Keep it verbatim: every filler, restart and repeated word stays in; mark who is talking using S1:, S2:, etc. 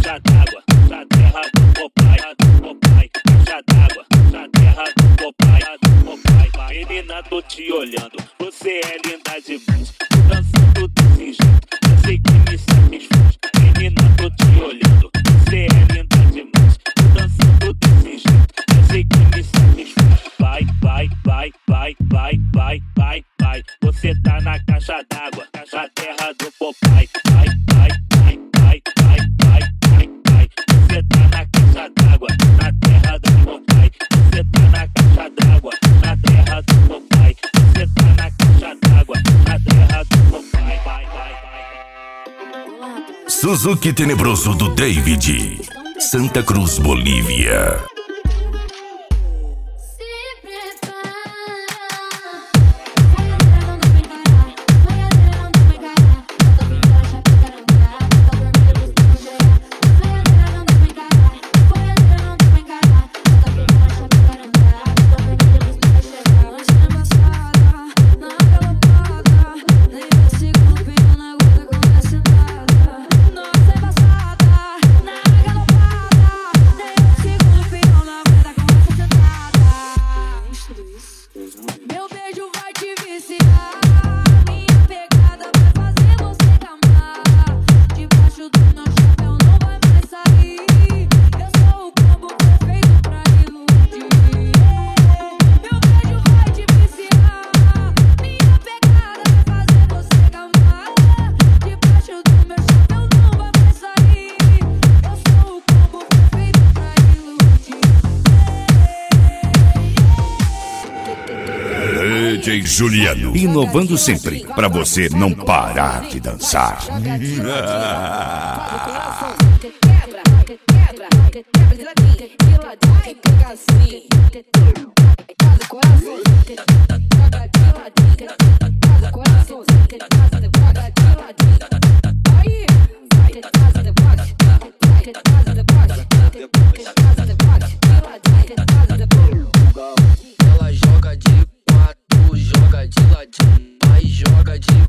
S1: caixa d'água, na terra do Popeye, do Popeye, caixa d'água, na terra do Popeye, do Popeye. Menina, tô te olhando, você é linda demais, dançando desse jeito, eu sei que me satisfaz. Menina, tô te olhando, você é linda demais, dançando desse jeito, eu sei que me satisfaz. Vai, vai, vai, vai, vai, vai, vai, vai, você tá na caixa d'água, na terra do Popeye. Vai, vai, vai, vai, vai, vai, vai, vai, você tá na caixa d'água, na terra do Popeye. Você tá na caixa d'água, na terra do Popeye. Você tá na caixa d'água, na terra do Popeye. Vai, vai, vai.
S2: Suzuki Tenebroso do David, Santa Cruz, Bolívia. D J Juliano, inovando sempre, pra você não parar de dançar.
S3: Ela joga de quatro, joga de ladinho, vai joga de